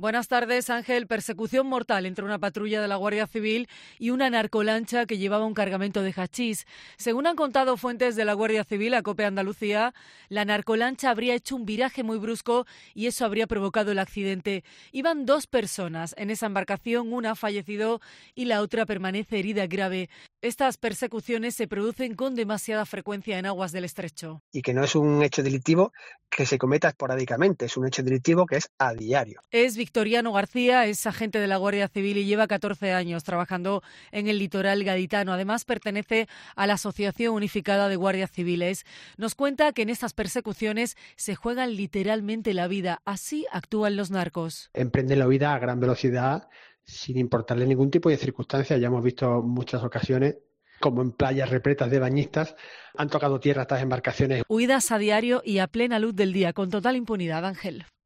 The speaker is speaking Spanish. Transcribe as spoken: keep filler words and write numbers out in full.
Buenas tardes, Ángel. Persecución mortal entre una patrulla de la Guardia Civil y una narcolancha que llevaba un cargamento de hachís. Según han contado fuentes de la Guardia Civil a COPE Andalucía, la narcolancha habría hecho un viraje muy brusco y eso habría provocado el accidente. Iban dos personas en esa embarcación, una ha fallecido y la otra permanece herida grave. Estas persecuciones se producen con demasiada frecuencia en aguas del estrecho. Y que no es un hecho delictivo que se cometa esporádicamente, es un hecho delictivo que es a diario. Es Victoriano García, es agente de la Guardia Civil y lleva catorce años trabajando en el litoral gaditano. Además, pertenece a la Asociación Unificada de Guardias Civiles. Nos cuenta que en estas persecuciones se juegan literalmente la vida. Así actúan los narcos. Emprenden la huida a gran velocidad sin importarle ningún tipo de circunstancia. Ya hemos visto muchas ocasiones como en playas repletas de bañistas han tocado tierra estas embarcaciones. Huidas a diario y a plena luz del día, con total impunidad, Ángel.